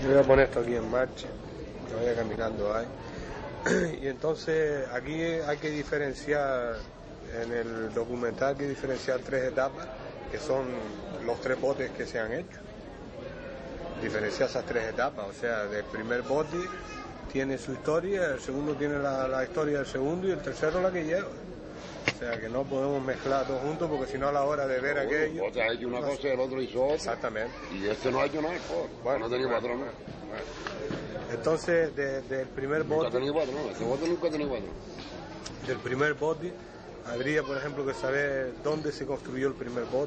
Yo voy a poner esto aquí en marcha, que vaya caminando ahí. Y entonces aquí hay que diferenciar, en el documental hay que diferenciar 3 etapas, que son los 3 botes que se han hecho. Diferenciar esas 3 etapas, o sea, del primer bote tiene su historia, el segundo tiene la historia del segundo y el tercero la que lleva. O sea, que no podemos mezclar todos juntos porque si no a la hora de ver aquello... El bote ha hecho una cosa y el otro hizo otra. Exactamente. Y este no ha hecho nada, bueno, no ha tenido patrón. Bueno. Entonces, del primer bote... Nunca ha tenido patrón, este bote nunca ha tenido patrón. Del primer bote, habría, por ejemplo, que saber dónde se construyó el primer bote,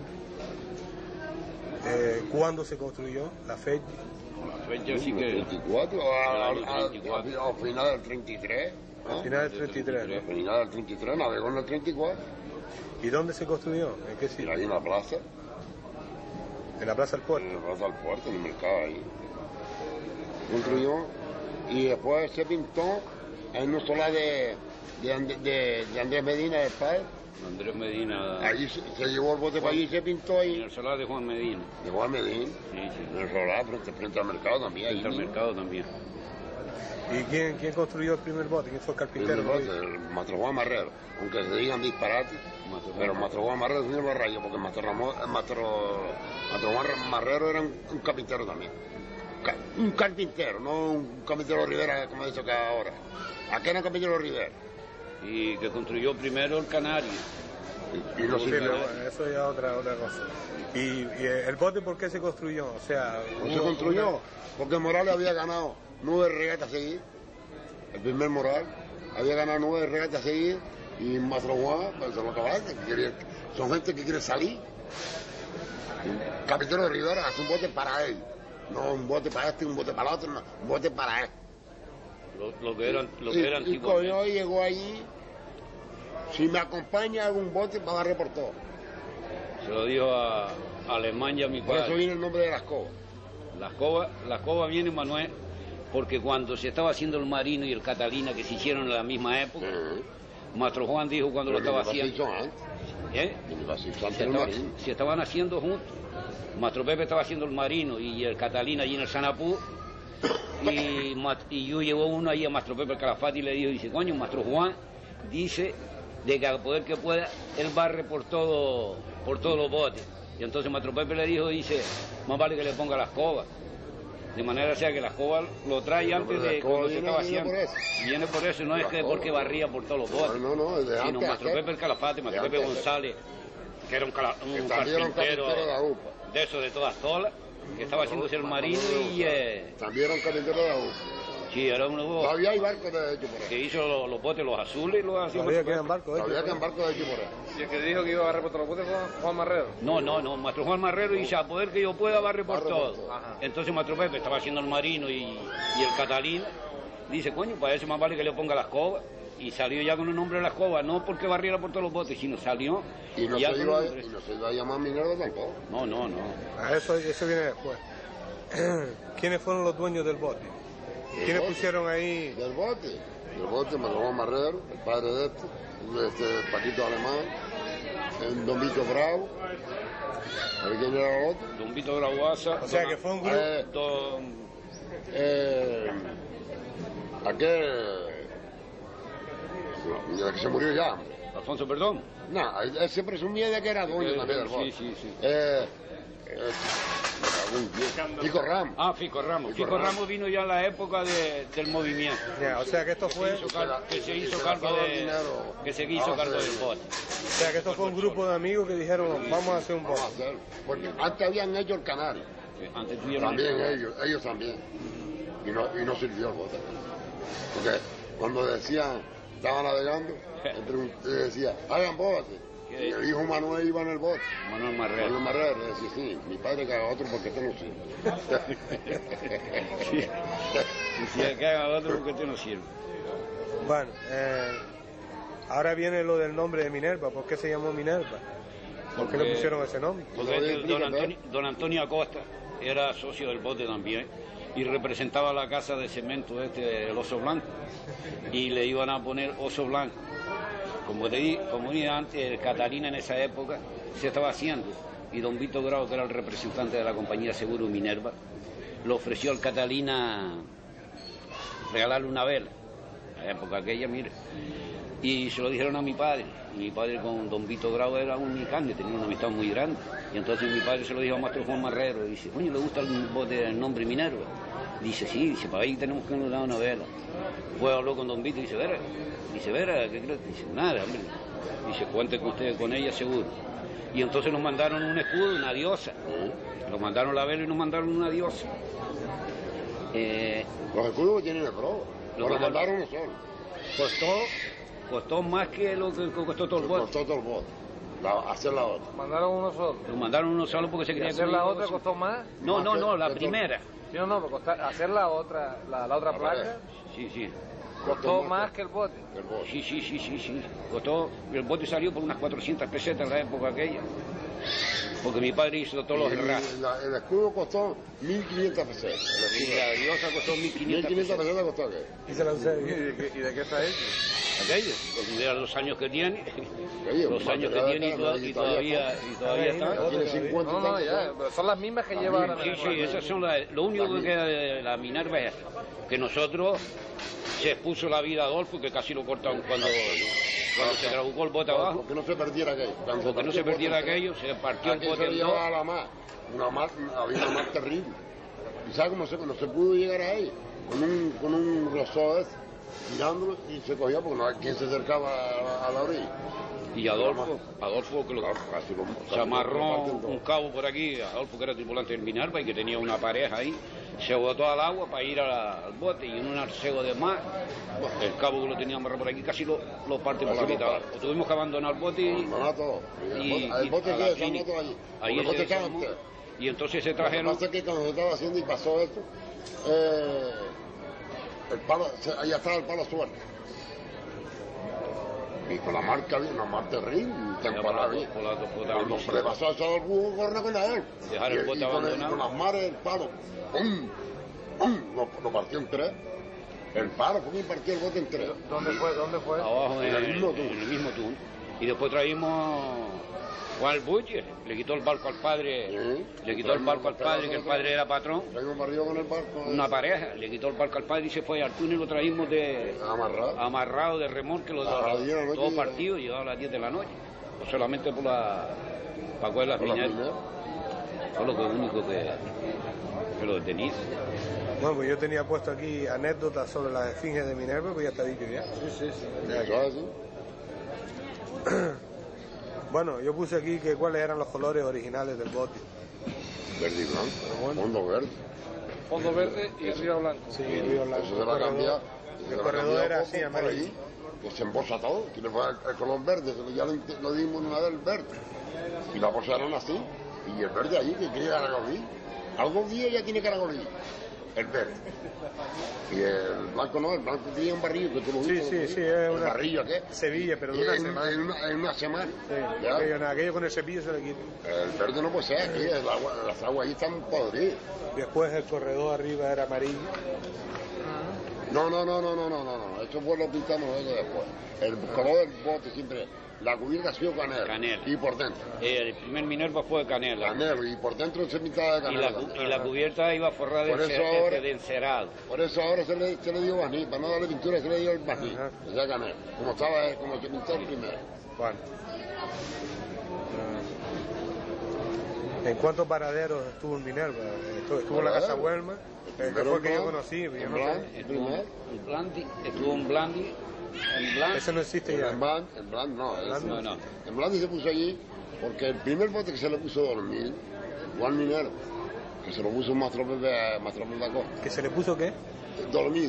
cuándo se construyó, la fecha. La fecha sí que... 34, al final del 33. Al final del 33. Al final del 33, navegó en el 34. ¿Y dónde se construyó? ¿En qué sitio? Ahí en la plaza. ¿En la plaza del puerto? En la plaza del puerto, en el mercado ahí. Construyó y después se pintó en un solar de Andrés Medina, del padre. Andrés Medina. Allí se llevó el bote para allí y se pintó ahí. En el solar de Juan Medina. De Juan Medina. Sí, sí. En el solar, frente al mercado también. Frente al mercado también. ¿Y quién construyó el primer bote? ¿Quién fue el carpintero? El Mastro Juan Marrero, aunque se digan disparates, pero el Mastro Juan Marrero tiene los rayos, porque el Mastro Juan Marrero era un carpintero también. Un carpintero, no un carpintero Rivera como dice que ahora. Aquel era un carpintero Rivera. Y que construyó primero el Canario. Y no Sí, pero eso ya otra cosa. ¿Y el bote por qué se construyó? O sea, ¿no se construyó? Porque Morales había ganado 9 regatas seguidas. El primer Morales había ganado 9 regatas seguidas. Y Mastro Juan, pues se lo acabaste. Son gente que quiere salir. El capitán de Rivera hace un bote para él. No un bote para este, un bote para el otro, no, un bote para él. Lo que era antiguamente. Y coño llegó allí. Si me acompaña hago un bote para barrer por todo. Se lo dijo a Alemán y a mi padre. Por eso viene el nombre de la escoba. La escoba viene, Manuel, porque cuando se estaba haciendo el Marino y el Catalina, que se hicieron en la misma época, Mastro Juan dijo cuando lo estaba haciendo... Se estaban haciendo juntos. Mastro Pepe estaba haciendo el Marino y el Catalina allí en el Sanapú, y yo llevo uno ahí a Mastro Pepe el Calafate y le dijo, dice, coño, Mastro Juan dice de que a poder que pueda, él barre por todos los botes. Y entonces Mastro Pepe le dijo, dice, más vale que le ponga la escoba. De manera sea que la escoba lo trae antes de cuando se estaba haciendo. Viene por eso, no es que porque barría por todos los botes. Sino Mastro Pepe el Calafate, Mastro Pepe González, que era un carpintero de eso de todas tolas, que estaba haciéndose el Marino y... También era un carpintero de la UPA. Sí, era uno todavía hay barcos de hecho por ahí. Que hizo los botes, los azules, y los hacía. Todavía quedan barcos de Todavía quedan barcos de hecho por ahí. ¿Y el que dijo que iba a barrer por todos los botes fue Juan Marrero? No, Mastro Juan Marrero dice, a poder que yo pueda barre por todo. Entonces Mastro Pepe estaba haciendo el Marino y el Catalina. Dice, coño, para eso más vale que le ponga la escoba. Y salió ya con el nombre de la escoba, no porque barriera por todos los botes, sino salió... Y no, se iba a llamar Minerva tampoco. No. Eso viene después. ¿Quiénes fueron los dueños del bote? ¿Quiénes pusieron ahí? Del bote, Mastro Juan Marrero, el padre de este Paquito Alemán, el Don Vito Bravo. ¿A ver quién era el otro? Don Vito Bravoasa. O sea que fue un grupo... aquel que se murió ya. Alfonso Perdón. No, él se presumía de que era dueño también del bote. Sí. Fico Ramos. Fico Ramos vino ya en la época del movimiento. O sea que esto fue... Que se hizo cargo del bote. O sea que esto fue un grupo de amigos que dijeron, vamos a hacer un bote. Porque antes habían hecho el Canario. Antes también ellos también. Y no sirvió el bote. Porque cuando decían, estaban navegando, decía, hagan bote. Y el hijo Manuel iba en el bote. Manuel Marrero. Le decía, sí, mi padre que haga otro porque este no sirve. Decía que haga otro porque este no sirve. Bueno, ahora viene lo del nombre de Minerva. ¿Por qué se llamó Minerva? ¿Por qué le pusieron ese nombre? Don Antonio Acosta era socio del bote también y representaba la casa de cemento el Oso Blanco, y le iban a poner Oso Blanco. Como dije antes, el Catalina en esa época se estaba haciendo, y don Vito Grau, que era el representante de la compañía Seguro Minerva, le ofreció al Catalina regalarle una vela. En la época aquella, mire. Y se lo dijeron a mi padre. Y mi padre con don Vito Grau era un carne, tenía una amistad muy grande. Y entonces mi padre se lo dijo a Maestro Juan Marrero. Y dice, coño, ¿le gusta el bote del nombre Minerva? Dice, sí, dice, para ahí tenemos que nos dar una vela. Fue a hablar con don Vito y dice, Vera, ¿qué crees? Dice, nada, hombre. Dice, cuente con usted, con ella seguro. Y entonces nos mandaron un escudo, una diosa. Nos mandaron la vela y nos mandaron una diosa. Los escudos que tienen el pro. Nos mandaron uno solo. Costó más que lo que costó todo el bote. Costó todo el bote. Hacer la otra. Mandaron uno solo. Lo mandaron uno solo porque se quería... ¿Hacer la otra costó más? No, la primera. Sí, no, hacer la otra, la otra placa. Sí. Costó más que el bote. Sí. Costó, el bote salió por unas 400 pesetas en la época aquella. Porque mi padre hizo todos los herrajes. El escudo costó 1.500 pesetas. Y la diosa costó 1.500 pesetas costó aquello. Y se la usé. ¿Y de qué está hecho? Aquello, pues mira los años que tiene. Oye, los años que tiene y todavía está. Tiene 50 No, ya, pero son las mismas que lleva ahora. Sí, esas son lo único que queda de la Minerva es que nosotros se expuso la vida a Adolfo, que casi lo cortaron cuando se trabucó el bote abajo. Porque no se perdiera aquello. Porque no se perdiera aquello, se partió el bote en dos. Había una mar terrible. ¿Y sabes cómo no se pudo llegar ahí? Con un rosó tirándolo y se cogía porque no hay quien se acercaba a la orilla. Y Adolfo que se amarró un cabo por aquí, Adolfo que era tripulante del Minerva y que tenía una pareja ahí, se botó al agua para ir al bote y en un arcego de mar, el cabo que lo tenía amarrado por aquí casi lo parte por la mitad. Tuvimos que abandonar el bote y... todo. El bote que se armó todo allí. Ahí el bote estaba y entonces se trajeron... Lo que pasa es que cuando se estaba haciendo y pasó esto, el palo, ahí estaba el palo suelto. Y con la marca había una mar terrible, temporada. Cuando se le pasó eso al búho, corre con él. Dejar el bote abandonado. Con las mares, el palo, ¡pum! Lo partió en tres. El palo, ¿por qué partió el bote en tres? ¿Dónde fue? Abajo en el mismo túnel. Y después traímos Juan Butcher, le quitó el barco al padre, que el padre era patrón. Traímos arriba con el barco. Una pareja, le quitó el barco al padre y se fue al túnel y lo traímos amarrado de remolque, todo partido, llegaba a las 10 de la noche. Pues solamente para coger las Minerva. Fue lo único que lo detenía. Bueno, pues yo tenía puesto aquí anécdotas sobre las esfinges de Minerva, pues ya está dicho ya. Sí. Bueno, yo puse aquí que cuáles eran los colores originales del bote. Verde y blanco, fondo verde. Fondo verde y el río blanco. Sí, el río blanco. Eso se va a cambiar. El corredor era así, amarillo. Que se embolsa todo, que le fue el color verde, que ya lo dimos una vez el verde. Y la posaron así. Y el verde allí, que quiere caracolí. Algún día ya tiene caracolí. El verde. Y el blanco no, el blanco tiene un barrillo que tú lo viste. Sí, es un barrillo, ¿qué? Sevilla, pero de una semana. En una semana. Sí, aquello con el cepillo se le quita. El verde no puede ser, aquí las aguas ahí están podridas. Después el corredor arriba era amarillo. No, eso fue lo pintamos después. El color del bote siempre, la cubierta ha sido canela. Y por dentro. El primer Minerva fue de canela. Canela, y por dentro se pintaba de canela. Y la cubierta iba forrada de encerado. Por eso ahora se le dio barniz, para no darle pintura se le dio el barniz. O sea, canela. Como se pintó el primero. Bueno. ¿En cuántos paraderos estuvo en Minerva? Estuvo en la Casa Huelma. Fue que yo conocí. Estuvo en Blandi. Ese no existe ya. En Blandi se puso allí porque el primer bote que se le puso dormir, Juan Minerva, que se lo puso un Mastro Pepe Acosta. ¿Que se le puso qué? Dormido.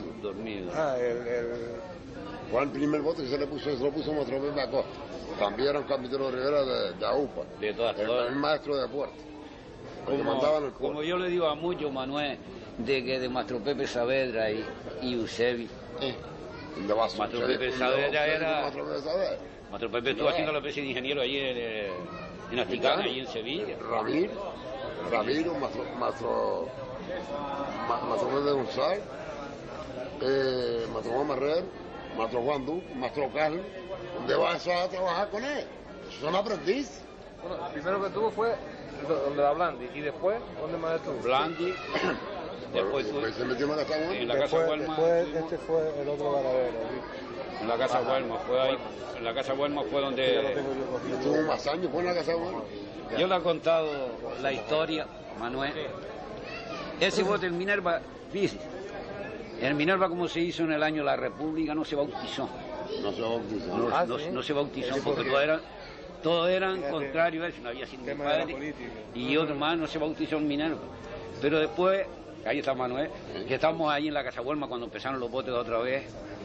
Fue el primer bote que se lo puso Mastro Pepe Acosta. También era un capitán Rivera de AUPA. De todas. El maestro de puerto. Como yo le digo a muchos, Manuel, de Mastro Pepe Saavedra y Eusebi. Mastro Pepe Saavedra era... Mastro Pepe estuvo haciendo la especie de ingeniero allí en Asticana, allí en Sevilla. Ramiro, Mastro Pepe González, Mastro Juan Marrero, Mastro Juan Duque, Mastro Carlos. ¿Dónde vas a trabajar con él? Son aprendices. Bueno, el primero que tuvo fue donde la Blandi, y después, ¿dónde más estuvo? Blandi, Después Pues se metió en la casa en Huelma. la casa Huelma. Después este fue el otro ganadero. En la casa Huelma, fue ahí. En la casa Huelma fue Ya lo donde tengo yo cogido. Estuvo más años, fue en la casa Huelma. yo le he contado la historia, Manuel. Ese bote, el Minerva, fíjese, el Minerva como se hizo en el año de la República no se bautizó. No se bautizó. No se bautizó porque todos eran contrarios a eso, no había sido mi Tema de la padre política. y otro más, no se bautizó en Minerva. Pero después, ahí está Manuel, que estábamos ahí en la casa Huelma cuando empezaron los botes de otra vez,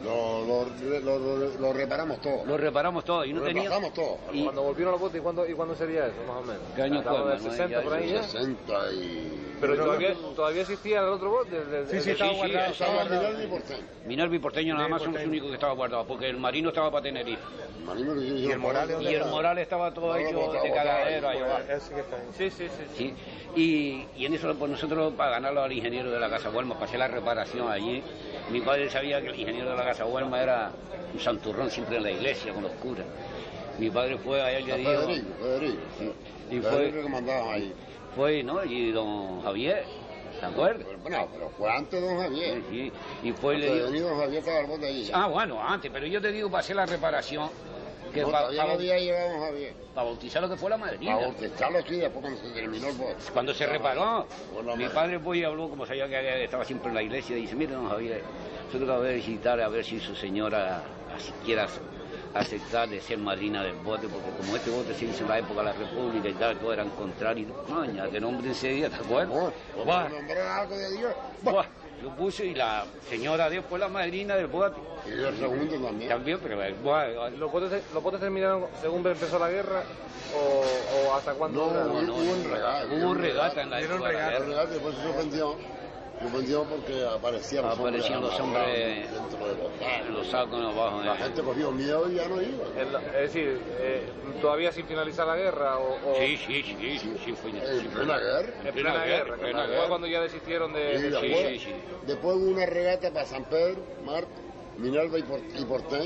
Lo reparamos todo. los reparamos todos y no Lo teníamos... reemplazamos todo. Y- Cuando volvieron los botes, ¿y cuándo sería eso, más o menos? ¿Qué año Estamos fue, del Manuel? 60 Ya, por ahí ya. 60 y... Pero todavía existía el otro bote. Sí, estaba sí, guardado. Estaba Minerva y Porteño. Minerva y Porteño nada más son los Porteño. únicos que estaban guardados, porque el Marino estaba para Tenerife. Marino que yo ¿Y el Morales Y el Morales estaba todo hecho de cagadero ahí abajo. Ese que está ahí. Sí. Sí, y en eso pues nosotros para ganarlo al ingeniero de la Casa Huelma, para hacer la reparación allí, mi padre sabía que el ingeniero de la Casa Huelma era un santurrón siempre en la iglesia con los curas. Mi padre fue a él y le dijo, Federico, sí. Y fue- Federico que mandaba ahí. ¿no? Y don Javier, ¿se acuerda? Bueno, pero fue antes de don Javier. Sí, y fue y le Antes de dijo, venir don Javier estaba el bote ahí. ah, bueno, antes, pero yo te digo para hacer la reparación, que No, todavía no había llegado don Javier. para bautizar lo que fue la madrina. A bautizarlo sí, después cuando se terminó el bote. Cuando se reparó, Bueno, mi padre pues y habló, como sabía que estaba siempre en la iglesia, y dice, mire, don Javier, nosotros la voy a visitar a ver si su señora así quiera aceptar de ser madrina del bote, porque como este bote se hizo en la época de la República y tal, todos eran contrarios, coña, que nombre ese día, ¿te acuerdas? Buah, nombrar algo de Dios. buah, yo puse y la señora de fue la madrina del bote. Y el segundo también. También, pero buah, ¿Los botes terminaron según empezó la guerra o hasta cuándo? No, duraron? hubo un regate. hubo regata en la Dieron época de la regata. El guerra. regate después se suspendió porque aparecían Aparecían los hombres dentro de los sacos. Los sacos abajo. La gente cogió miedo y ya no iba. Es decir, todavía sin finalizar la guerra o Sí, fue En plena guerra. en plena guerra, que fue cuando ya desistieron Y de después, sí. después hubo una regata para San Pedro, Marte, Minerva y Porteño.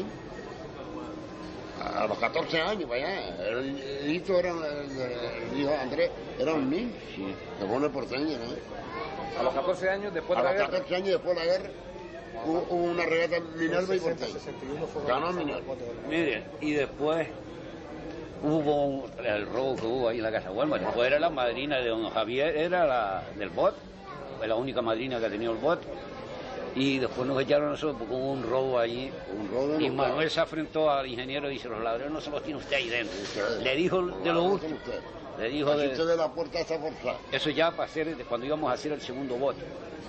A los 14 años, para allá. El hito era el hijo de Andrés, era un niño. Sí. Se pone Porteño, ¿no? a los 14 años después A de la los guerra. 14 años después de la guerra, hubo una regata Minerva y Porteño. 61 fue Ganó cuando Minerva. Mire, y después hubo el robo que hubo ahí en la Casa Huelma. Después era la madrina de don Javier, era la del bot, fue la única madrina que tenía el bot. Y después nos echaron a nosotros porque hubo un robo allí. Un robo de Y los Manuel se afrentó al ingeniero y dice, los ladrones no se los tiene usted ahí dentro. Ustedes. Le dijo de lo último. Usted. Le dijo Así de... usted de la puerta está forzada. Eso ya para hacer, cuando íbamos a hacer el segundo bote.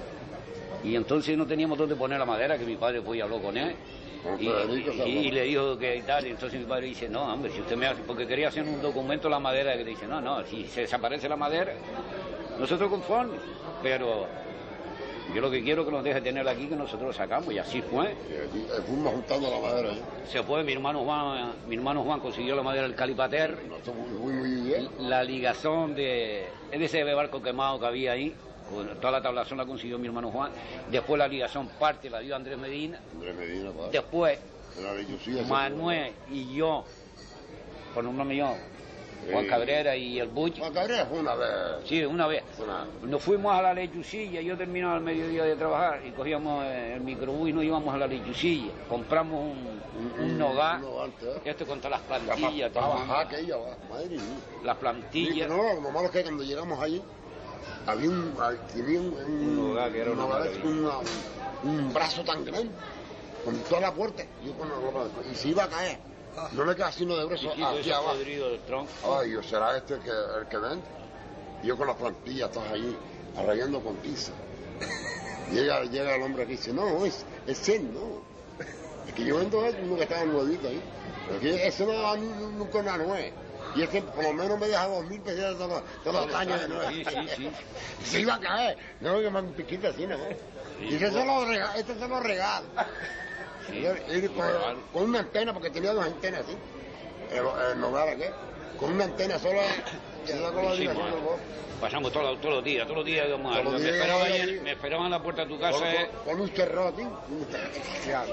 Y entonces no teníamos dónde poner la madera, que mi padre fue y habló con él. Con Y, Federico se habló. y le dijo que tal, y entonces mi padre dice, no, hombre, si usted me hace, porque quería hacer un documento la madera, que le dice, no, si se desaparece la madera, nosotros conformes, pero yo lo que quiero es que nos deje tener aquí, que nosotros lo sacamos, y así fue. Y fuimos juntando la madera ahí. Se fue, mi hermano Juan consiguió la madera del Calipater, Nosotros muy bien. la ligazón de ese barco quemado que había ahí, toda la tablazón la consiguió mi hermano Juan, después la ligazón parte la dio Andrés Medina, Andrés Medina, padre. después Era de Yucía, Manuel y yo, por nombrarme yo, Juan Cabrera y el Buch, Juan Cabrera fue una vez. sí, una vez, Fue una... nos fuimos a la Lechucilla, yo terminaba al mediodía de trabajar y cogíamos el microbús y nos íbamos a la Lechucilla, compramos un nogal, esto con todas las plantillas, Trabajaba aquella, madre mía. las Y plantillas. no, lo malo es que cuando llegamos allí, había tenía un nogal que era una nogal, maravilla. un brazo tan grande, con toda la puerta, y se iba a caer. No le queda sino de grueso aquí abajo. Podrido del tronco. Ay, yo será el que vende. Y yo con las plantillas todas allí, arrayando con tiza. Llega el hombre aquí y dice, no, es él, no. Es que yo vendo uno que estaba nuevito ahí. Pero que ese no da nunca una nuez. Y es que por lo menos me deja 2.000 pesetas todos los años de nuez. Sí. Se iba a caer. No, que me piquita así, ¿no? Y este se lo regalo. Sí. Y con una antena, porque tenía dos antenas así. El nogal aquel. Con una antena sola. Se sacó la ligación del bote. Pasamos todos los días íbamos a Todos los me días esperaban, ahí. me esperaban en la puerta de tu casa. Con un cerrote.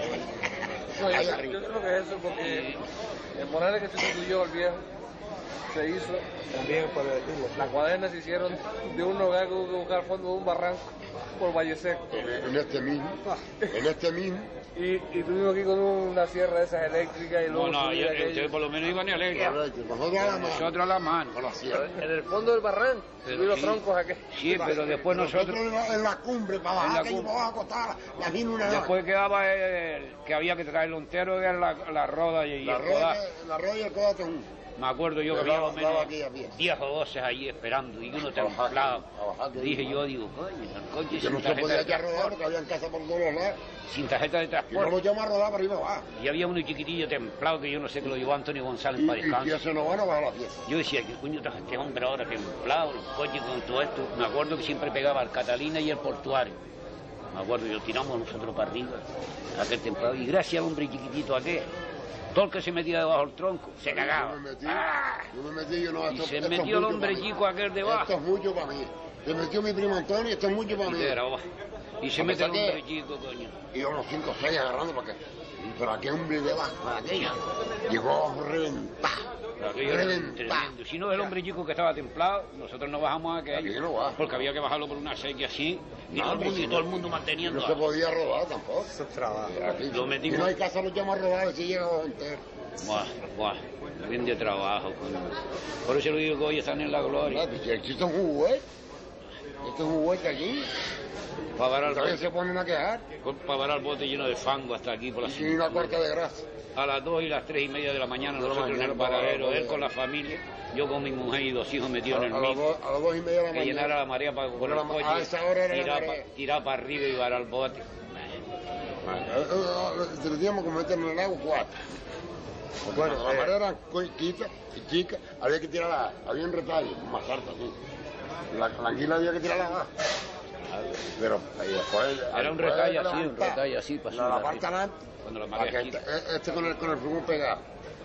No, yo creo que es eso, porque el Morales que sustituyó al viejo se hizo, También puede decirlo. las cuadernas se hicieron de un hogar que hubo que buscar fondo de un barranco por Valle Seco. En este mismo. Y tuvimos aquí con una sierra de esas eléctricas y luego No, subir aquello. ustedes por lo menos iban eléctricos. Nosotros a la mano. Con la sierra. En el fondo del barranco, Pero subir los sí. troncos aquí. Sí, pero después nosotros... en la cumbre, para En la bajar, que yo cumbre. me voy a acostar, la vino una Después quedaba que había que traerlo entero, que era la roda y la el codazo. rueda y el codazo. Me acuerdo yo que Pero había daba menos aquella pieza. 10 o 12 allí esperando y uno A bajar, templado. a bajar, que Dije iba. yo, digo, coño, el coche Que sin no se tarjeta podía de ya rodar transporte. porque había casa por todos lados. Sin tarjeta de Y no transporte. lo llama a rodar para arriba abajo. Y había uno chiquitillo templado que yo no sé que lo llevó Antonio González para Y descansar. si ese no va, no va a la pieza. Yo decía, ¿qué coño trajo este hombre ahora templado? Los coches con todo esto. Me acuerdo que siempre pegaba al Catalina y el Portuario. Me acuerdo, y lo tiramos nosotros para arriba, aquel templado. Y gracias al hombre chiquitito aquel, todo el que se metía debajo del tronco, se cagaba. Yo me metí, ¡Ah! yo no, Y esto- se esto es metió el mucho hombre para mí. chico aquel debajo. Esto es mucho para mí. Se metió mi primo Antonio, esto es mucho para Y mí. te grabó. Y se ¿A mete el pesar hombre que- chico, coño. Y yo los 5 o 6 agarrando para que... Pero aquel hombre debajo, aquella, llegó a reventar. Aquello era tremendo. Si no, el hombre chico que estaba templado, nosotros no bajamos a aquello. Aquello no baja. Porque había que bajarlo por una acequia así. Y, No, todo, el mundo, pues, y todo el mundo manteniendo. No se podía rodar tampoco. Eso es trabajo. Aquí, Lo metimos. Y no hay casa, los llama a rodar, a ver si llega a entero. Buah, buah, bien de trabajo, coño. Por eso le digo que hoy están en la gloria. Claro, si existe un juguete, este es un juguete aquí, Para parar todavía el se ponen a quejar. el bote lleno de fango hasta aquí por la Y una cuarta de grasa. A las 2 y las 3 y media de la mañana nosotros en el paradero, él con la familia, yo con mi mujer y 2 hijos metidos en el A las mismo. 2:30 de la Que mañana. llenara la marea para con el A coche, esa hora era la marea. tirar para arriba y varar el bote. Teníamos que meternos en el agua 4. Bueno, la marea era chica y chica, había que tirarla, había un retalle, más alta, así. La anguila había que tirarla abajo. Pero ahí después... Era un retalle así, un retalle así, para subir la arriba. parte adelante, Cuando la para marea que quita. este con el flujo pegado.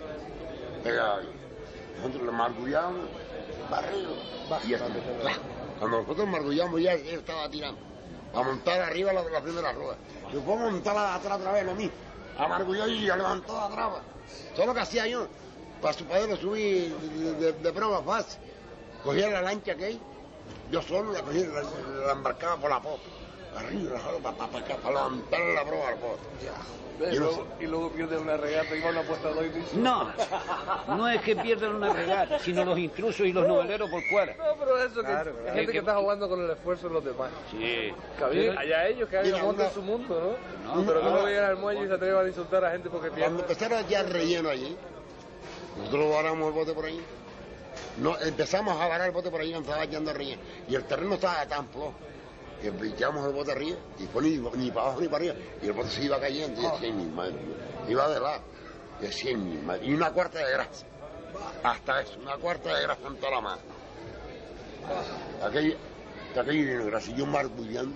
Ahí. Nosotros lo margullamos, barrido. Y este, cuando nosotros margullamos ya él estaba tirando. A montar arriba la primera rueda. Después montarla atrás otra vez, lo mismo. Amargulló y la levantó de atrás. Solo que hacía yo, para su padre lo subí de prueba fácil. Cogía la lancha que hay, yo solo la cogía, la embarcaba por la popa. Arriba, para levantar la prueba al pote. Y luego pierden una regata y van a apuesta 2 y dice... No, no es que pierdan una regata, sino los intrusos y los noveleros por fuera. No, pero eso Claro, que claro. hay gente que está jugando con el esfuerzo de los demás. Sí. Allá ellos que Mira, hagan monten una- su mundo, ¿no? No, Pero que no ahora- vayan al muelle y se atrevan a insultar a gente porque Cuando pierden. empezaron ya el relleno allí, nosotros varamos el bote por ahí. No, empezamos a varar el bote por ahí, nos estaba yendo el relleno. Y el terreno estaba tan flojo que echamos el bote arriba y fue ni para abajo ni para arriba. Y el bote se iba cayendo y decía, mi madre, iba de lado. Y decía, mi madre. Y una cuarta de grasa. Hasta eso, una cuarta de grasa en toda la mano. Aquello vino grasa. Y yo margullando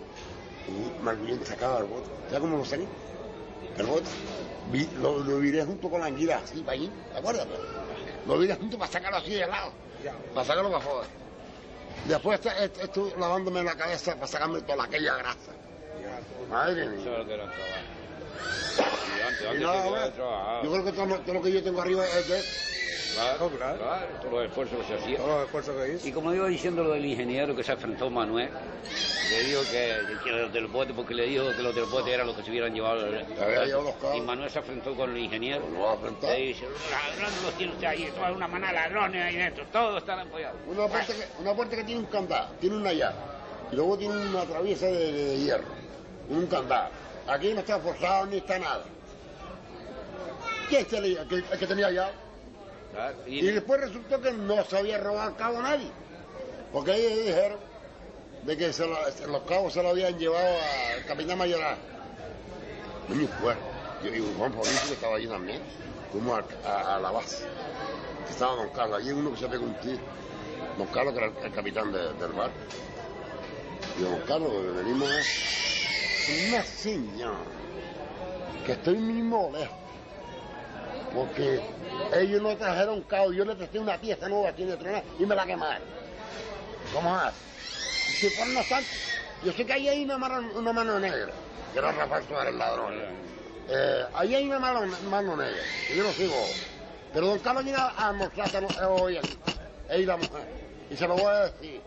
sacaba el bote. ¿Sabes cómo lo saqué? El bote. Lo viré junto con la anguila, así, para allí. ¿Te acuerdas? Lo viré junto para sacarlo así de lado. Para sacarlo para afuera. Después estuve lavándome la cabeza para sacarme toda aquella grasa. Madre Eso mía. es lo que era el trabajo. Y antes Y nada, se bueno, trabajaba. yo creo que todo lo que yo tengo arriba es de... Claro, Claro. claro, todos los esfuerzos que se hacían. Todos los esfuerzos que hizo. Y como iba diciendo lo del ingeniero que se enfrentó Manuel, le dijo que los del bote, porque le dijo que los del bote eran los que se hubieran llevado. había llevado los cabos. Y Manuel se enfrentó con el ingeniero. Lo va a enfrentar. Le dice, los ladrones los tiene usted ahí, toda una manada de ladrones ahí dentro, todos están apoyados. Una puerta que tiene un candado, tiene una llave. Y luego tiene una traviesa de hierro. Un candado. Aquí no está forzado ni está nada. ¿Quién es el que tenía llave? Claro, Y después resultó que no se había robado el cabo nadie. Porque ellos dijeron de que los cabos se lo habían llevado al capitán Mayoral. Muy fuerte. Yo digo, Juan Fabricio que estaba allí también. Fuimos a la base. Estaba don Carlos. Allí uno que se pegó un tiro. Don Carlos, que era el capitán del bar. Y don Carlos, venimos a una señal que estoy mismo lejos. Porque ellos no trajeron cabo, yo le presté una pieza nueva aquí de tronar y me la quemaron. ¿Cómo hace? Si por no tanto, yo sé que ahí hay una mano negra, que era Rafael Suárez, el ladrón. Ahí hay una mano negra, que yo no sigo. Pero don Carlos viene a almorzar hoy aquí. él y la mujer. Y se lo voy a decir.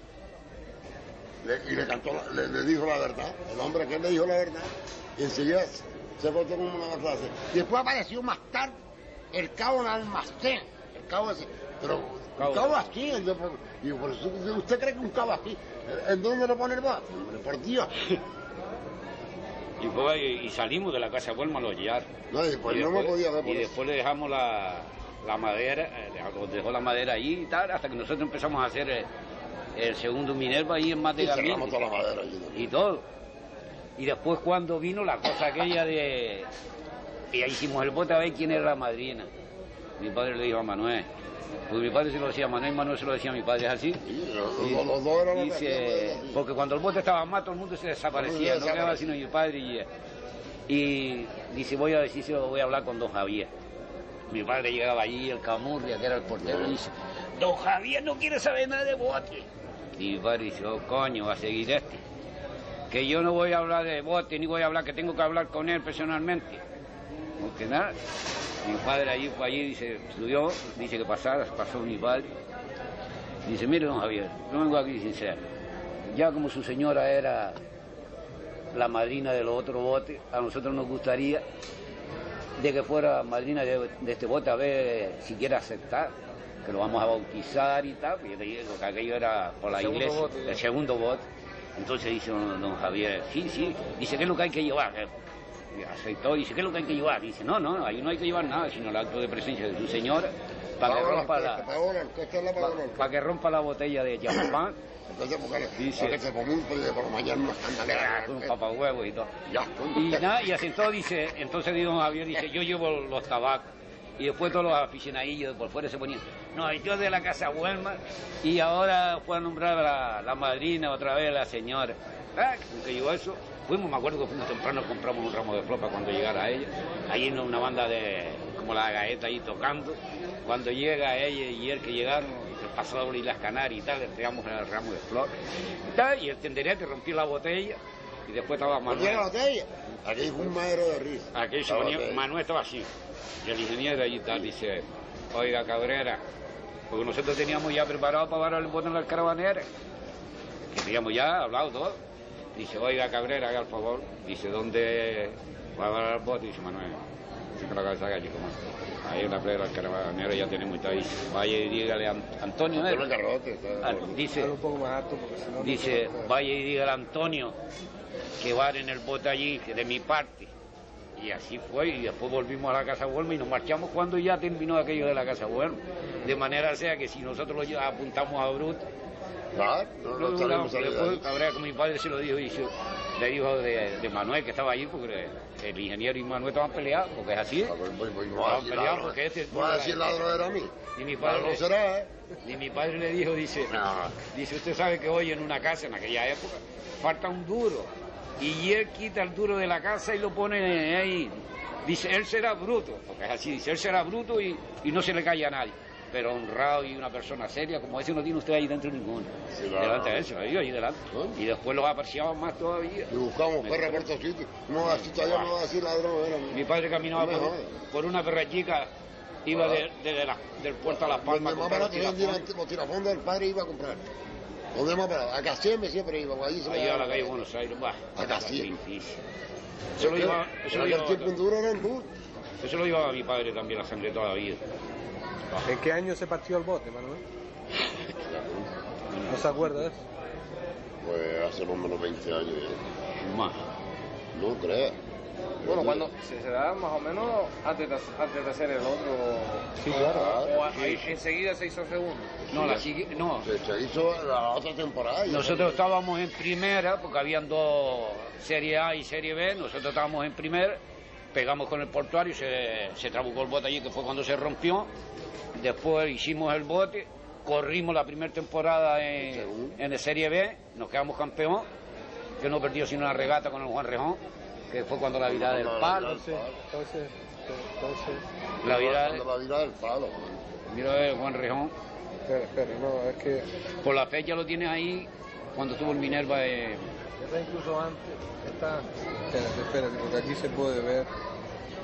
Y le cantó, le dijo la verdad. El hombre que le dijo la verdad. Y enseguida se cortó como una frase. Y después apareció más tarde el cabo en almacén. El cabo ese. Pero un cabo así. Digo, por eso, ¿usted cree que un cabo así? ¿En dónde lo pone el bar? Por Dios. Y salimos de la casa Huelma a los llevar. No, después no me podía ver por y después le dejamos la madera, dejó la madera allí y tal, hasta que nosotros empezamos a hacer el segundo Minerva ahí en Mategamín. Toda la madera allí, ¿no? Y todo. Y después cuando vino la cosa aquella de... Y ahí hicimos el bote a ver quién era la madrina. Mi padre le dijo a Manuel. Porque mi padre se lo decía a Manuel y Manuel se lo decía a mi padre, es así. Sí, los dos eran dice, porque cuando el bote estaba mal, todo el mundo se desaparecía, no quedaba sino mi padre y dice, voy a hablar con don Javier. Mi padre llegaba allí, el Camurria, que era el portero, y dice, don Javier no quiere saber nada de bote. Y mi padre dice, oh coño, va a seguir este. Que yo no voy a hablar de bote, ni voy a hablar, que tengo que hablar con él personalmente. Porque nada. Mi padre allí fue allí, dice, estudió, dice que pasó mi padre. Dice, mire, don Javier, yo vengo aquí sincero. Ya como su señora era la madrina de los otros botes, a nosotros nos gustaría de que fuera madrina de este bote, a ver si quiere aceptar, que lo vamos a bautizar y tal, porque aquello era por la iglesia, el segundo bote. Entonces dice don Javier, sí, dice, ¿qué es lo que hay que llevar? Y aceptó, dice, ¿qué es lo que hay que llevar? Dice, no, ahí no hay que llevar nada, sino el acto de presencia de su señora, para que rompa la botella de champán. Entonces, dice, porque se ponía por mañana una escandalera. Un papahuevo y todo. Y aceptó, dice, entonces don Javier dice, yo llevo los tabacos. Y después todos los aficionadillos por fuera se ponían, no, yo de la casa Huelma, y ahora fue a nombrar a la madrina otra vez, la señora. Que llegó eso, fuimos, me acuerdo que fuimos temprano, compramos un ramo de flor para cuando llegara ella, ahí en una banda de, como la gaeta ahí tocando, cuando llega ella y él que llegaron, el pasador y las canarias y tal, le entregamos el ramo de flor, y tal, y el tenderete rompió la botella, y después estaba Manuel. ¿La botella? Aquí fue un madero de risa. Aquí se ponía, Manuel estaba así. Y el ingeniero allí tal dice, oiga Cabrera, porque nosotros teníamos ya preparado para parar el bote en las caravaneras, que teníamos ya hablado todo. Dice, oiga Cabrera, haga el favor. Dice, ¿dónde va a parar el bote? Dice Manuel, siempre la cabeza gallego más. Ahí en la playa de las caravaneras ya tenemos y tal. Dice, vaya y dígale a Antonio, dice, vaya y dígale a Antonio que va en el bote allí, que de mi parte. Y así fue, y después volvimos a la Casa Huelma y nos marchamos cuando ya terminó aquello de la Casa Huelma. De manera sea que si nosotros lo apuntamos a Brut, después Cabrera, como mi padre se lo dijo, le dijo de Manuel que estaba allí, porque el ingeniero y Manuel estaban peleados, porque es así. Estaban peleados porque este... ¿No va a decir ladrón era a mí? Y mi padre, y mi padre le dijo, dice, usted sabe que hoy en una casa, en aquella época, falta un duro. Y él quita el duro de la casa y lo pone ahí. Dice, él será bruto, porque es así, dice, él será bruto y no se le cae a nadie. Pero honrado y una persona seria, como ese no tiene usted ahí dentro ninguno. Sí, claro. Delante de eso, ahí delante. Y después los apreciaban más todavía. Y buscamos perra por todos sitios. No, así todavía no va a decir ladrón. Mi padre caminaba por una perra chica, iba del puerto a Las Palmas. Donde más barato los tirafondos del padre iba a comprar. ¿Dónde más barato? A Casieme siempre iba. Allí a la calle Buenos Aires, a Casieme. Eso lo iba Eso lo llevaba mi padre también, la sangre toda la vida. ¿En qué año se partió el bote, Manuel? ¿No se acuerda de eso? Pues hace más o menos 20 años ya. Más. No creas. Bueno, cuando se da más o menos antes de hacer el otro. Sí, claro. O enseguida se hizo el segundo. No, Se hizo la otra temporada. Nosotros estábamos en primera, porque habían dos, Serie A y Serie B. Nosotros estábamos en primera, pegamos con el portuario, se trabucó el bote allí, que fue cuando se rompió. Después hicimos el bote, corrimos la primera temporada en el Serie B, nos quedamos campeón, que no perdió sino una regata con el Juan Rejón, que fue cuando la virada del palo. Entonces la virada del palo. Mira el Juan Rejón. Espera, no, es que... Por la fecha lo tienes ahí, cuando estuvo el Minerva... Está incluso antes, espérate, porque aquí se puede ver,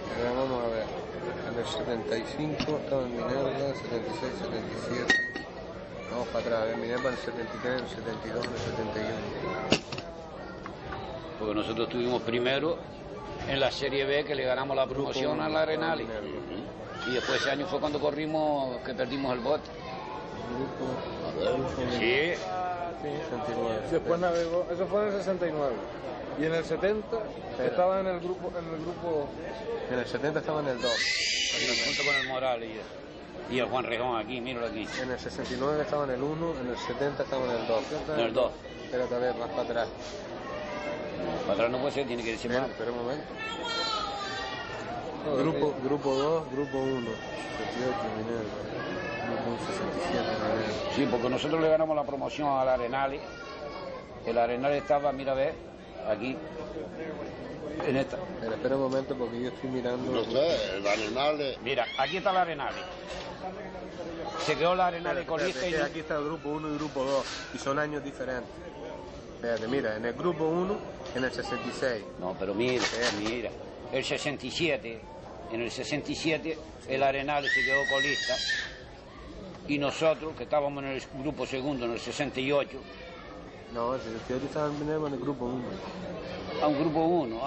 vamos a ver, en el 75 estaba en Minerva, 76, 77, Vamos para atrás, el Minerva en el 73, en el 72, en el 71. Porque nosotros estuvimos primero en la Serie B, que le ganamos la promoción a la Arenales. Y después ese año fue cuando corrimos, que perdimos el bote. Sí. 69. Después navegó, eso fue en el 69. Y en el 70 estaba en el grupo. En el 70 estaba en el 2. Junto con el Morales y el Juan Rejón aquí, míralo aquí. En el 69 estaba en el 1, en el 70 estaba en el 2. En el 2. Espérate a ver, más para atrás. Para atrás no puede ser, tiene que decir más. Espera un momento. Grupo 2, grupo 1. 68 Minerva. Grupo 67 Minerva. Sí, porque nosotros le ganamos la promoción al Arenales. El Arenales estaba, mira, ve, aquí, en esta. Espera un momento porque yo estoy mirando. No sé, el Arenales. Mira, aquí está el Arenales. Se quedó el Arenales colista y... Aquí está el grupo 1 y grupo 2 y son años diferentes. Espérate, mira, en el grupo 1, en el 66. No, pero mira, mira. El 67, en el 67 el Arenales se quedó colista y nosotros, que estábamos en el grupo segundo, en el 68... No, el 68 estaba en Minerva en el grupo 1. Ah, un grupo 1,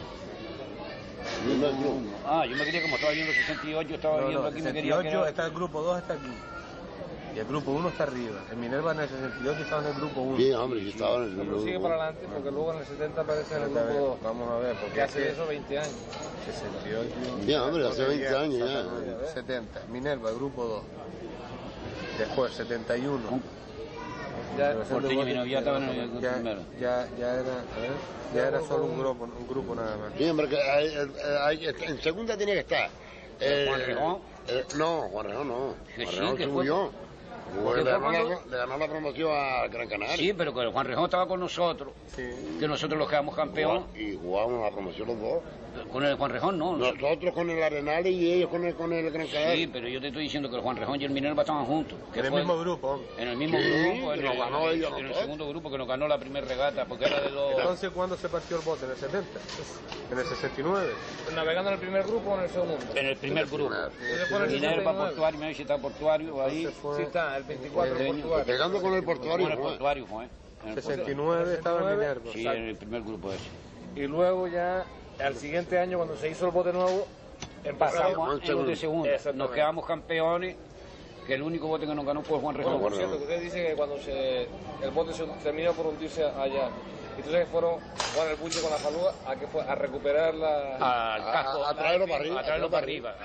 No, no. Ah, yo me quería, como estaba viendo el 68, estaba viendo aquí, el me quería... 68 está el grupo 2, está aquí. Y el grupo 1 está arriba. El Minerva en el 68 estaba en el grupo 1. Sí, hombre, sí estaba en el Pero grupo. sigue para adelante porque luego en el 70 aparece en el grupo 2. Vamos a ver, porque Que hace eso 20 años. 68. Sí, hombre, hace 20 años ya. 70. Minerva, grupo 2. Después, 71. Ya, Porteño, mi novia estaba en el primero. Ya era solo un grupo nada más. Sí, hombre, que en segunda tiene que estar. ¿Juan Rejón? No, Juan Rejón no. Que Juan sí, Rejón que subió. ¿Qué Le fue cuando? ganó la promoción a Gran Canaria. Sí, pero que el Juan Rejón estaba con nosotros, Sí. que nosotros los quedamos campeón. Y jugábamos la promoción los dos. Con el Juan Rejón no. Nosotros con el Arenales y ellos con el Gran Canaria. Sí, pero yo te estoy diciendo que el Juan Rejón y el Minerva estaban juntos. que En el fue mismo grupo. En el mismo Sí, grupo, que nos ganó ellos en el los dos. segundo grupo que nos ganó la primera regata, porque era de los... Entonces, ¿cuándo se partió el bote? ¿En el 70? ¿En el 69? ¿Navegando en el primer grupo o en el segundo? En el primer grupo. Ese fue en el Minerva, 69. Portuario, me dice está Portuario ahí. Entonces fue Sí está, el 24 Porteño. Portuario. Pegando con el portuario. Con el Juan. Portuario fue. En el 69 estaba en Minerva. Sí, en el primer grupo ese. Y luego ya, al siguiente año, cuando se hizo el bote nuevo, Pasamos Juan a de segundo. Exactamente. Nos quedamos campeones, que el único bote que nos ganó fue Juan Rejón. Bueno, por cierto, que usted dice que cuando el bote se terminó por hundirse allá, entonces fueron Juan el Puche con la falúa a recuperar Al casco. A traerlo para arriba. A traerlo para arriba.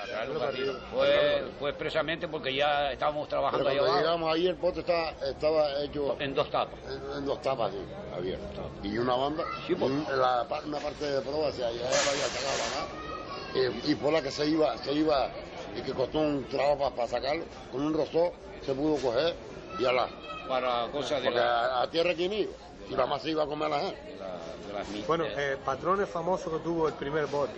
Fue expresamente porque ya estábamos Pero trabajando allá cuando abajo. llegamos ahí el bote estaba hecho En dos tapas. en dos tapas, sí, abierto. Y una banda, Sí, pues. una parte de prueba, ya la había sacado la mano. Y por la que se iba, y que costó un trabajo para sacarlo, con un rosó se pudo coger y a la... Para cosas de Porque a tierra quién iba, y la más se iba a comer la gente. Bueno, patrones famosos que tuvo el primer bote.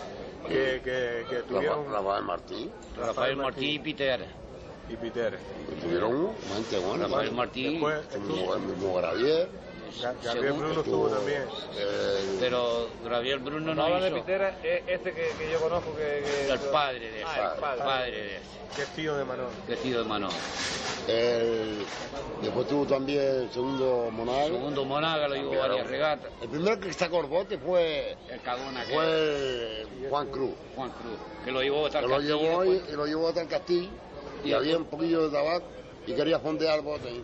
Que tuvieron Rafael Martín, Rafael Martí y Peter. y Piteres. que tuvieron gente buena. Rafael Martí. Después El mismo Gravier, Gabriel Bruno estuvo también. Pero Gabriel Bruno no habla de hizo. Pitera, este que yo conozco que El padre de ese. Ah, el padre. de ese. Que es tío de Manón. Que es tío de Manón. después tuvo también el segundo Monago. Segundo Monaga lo llevó varias regatas. El primero que sacó el bote fue El cagón aquel, fue Juan Cruz. Juan Cruz, que lo llevó hasta el Que lo castillo llevó después. y lo llevó hasta el castillo. Y Y había un poquillo de tabaco y quería fondear el bote.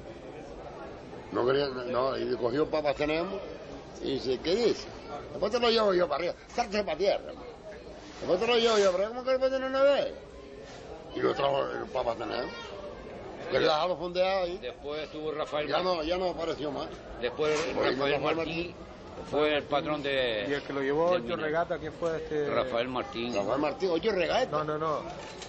No quería, no, y cogió papas tenemos y dice, ¿qué dice? Después te lo llevo yo para arriba, salte para tierra. Después te lo llevo yo, pero ¿cómo que el bote no ve? Y lo trajo el papas tenemos. Quería dejarlo fondeado ahí. Después estuvo Rafael Ya Martí. no apareció más. Después Bueno, Rafael Rafael Martí fue el patrón Y el de que lo llevó del 8 Minerva. regatas, ¿quién fue este? Rafael Martín. Rafael Martín, 8 regatas. No.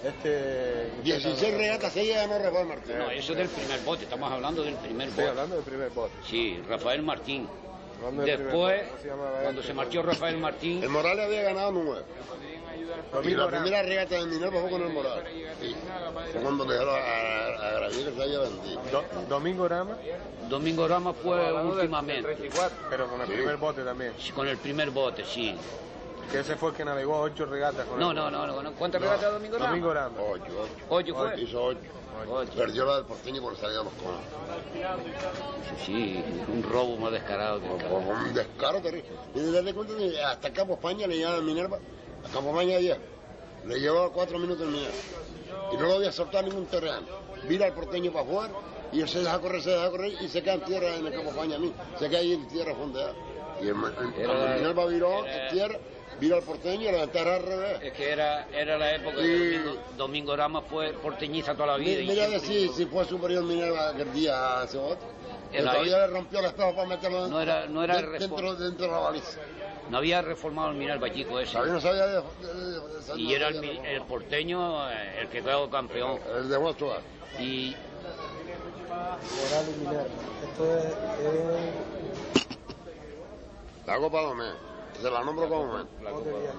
16 regatas se ganó Rafael Martín. No, eso es del primer bote, estamos hablando del primer Estoy bote. hablando del primer bote. Sí, Rafael Martín. Hablando del primer Después, bote. ¿Cómo se llamaba cuando este? se marchó Rafael Martín, El Morales había ganado 9. Y Domingo la Grande. primera regata de Minerva fue con el Morales. Sí. Fue cuando le dieron a Gravier que se había vendido. Domingo Rama, Domingo Rama fue hablando del últimamente. 34. pero con el Sí. primer bote también. Sí, con el primer bote, sí. Que ese fue el que navegó 8 regatas con No, el no. ¿Cuántas regatas Domingo Rama? Domingo Rama. 8. 8 fue. Hizo 8. Oye. Perdió la del Porteño por salir a los conos. Sí, un robo más descarado que el Con carajo. un descaro terrible. Y de darle cuenta que hasta el Campo España le llevaba a Minerva, a Campo España ayer, le llevaba 4 minutos el Minerva. Y no lo había soltado ningún terreno. Vira al Porteño para jugar y él se deja correr y se queda en tierra en el Campo España a mí. Se queda ahí en tierra fondeada. Y el Minerva viró en tierra, vira al Porteño y la ventana al revés. Es que era la época de Domingo Rama fue porteñista toda la vida. Mira de si fue superior Minerva aquel día a ese otro. Todavía le rompió el espejo para meterlo dentro de la baliza. No había reformado el Minerva chico ese. Todavía no sabía Y era el porteño el que quedó campeón. El de Huacho. Y Moral y Minerva. Esto es la Copa Domé. Se la nombro como momento. lotería.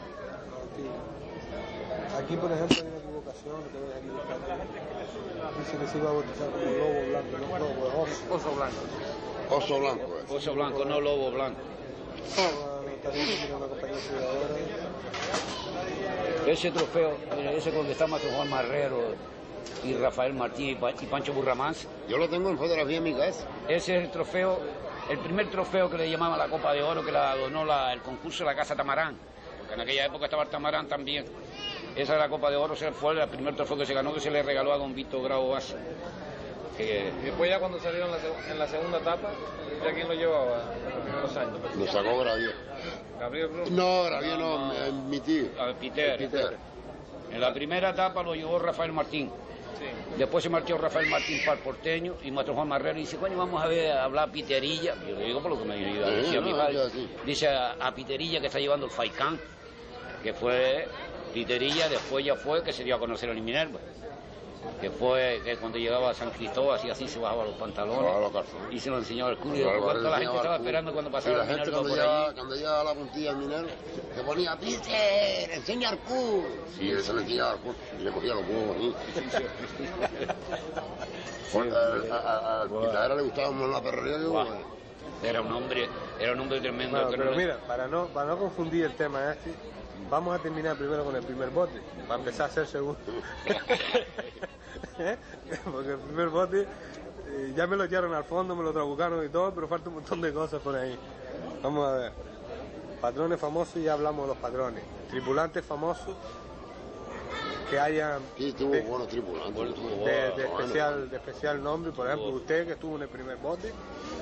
Aquí, por ejemplo, hay una equivocación que voy a equivocar. Dice que se iba a bautizar como lobo blanco, no lobo, es oso blanco. Oso blanco. oso blanco, no lobo blanco. Una compañía ciudadana. Ese trofeo, ese con que está Maestro Juan Marrero y Rafael Martín y Pancho Burramans, Yo lo tengo en fotografía en mi casa. ese es el trofeo, el primer trofeo que le llamaban la Copa de Oro, que la donó el concurso de la Casa Tamarán, porque en aquella época estaba el Tamarán también. Esa de la Copa de Oro fue el primer trofeo que se ganó, que se le regaló a don Víctor Grau Basso. Y después ya cuando salieron en la segunda etapa, ¿ya quién lo llevaba los primeros años? Lo sacó Gravier. Gabriel Bruno. No, Gravier no, mi tío. A Peter. Peter. En la primera etapa lo llevó Rafael Martín. Sí. Después se marchó Rafael Martín para el Porteño y Maestro Juan Marrero dice, coño, vamos a hablar a Piterilla. Yo le digo por lo que me iba a decir a mi padre. Dice a Piterilla que está llevando el Faicán, que fue Piterilla, después ya fue que se dio a conocer el Minerva. Que fue que cuando llegaba a San Cristóbal así se bajaba los pantalones y se lo enseñaba el culo. Y toda la gente estaba esperando cuando pasara el Minerva por allí. Cuando llegaba a la puntilla del Minerva, se ponía, Peter, enseña el culo. Y él se le enseñaba el culo y le cogía los huevos así. A Pitadera le gustaba más la perrería que bueno. Era un hombre tremendo. Bueno, pero mira, para no confundir el tema este, vamos a terminar primero con el primer bote, para empezar a hacer segundo. Porque el primer bote ya me lo echaron al fondo, me lo trabucaron y todo, pero falta un montón de cosas por ahí. Vamos a ver. Patrones famosos, ya hablamos de los patrones. Tripulantes famosos que hayan Sí, tuvo buenos tripulantes. de especial nombre, por ejemplo, usted que estuvo en el primer bote.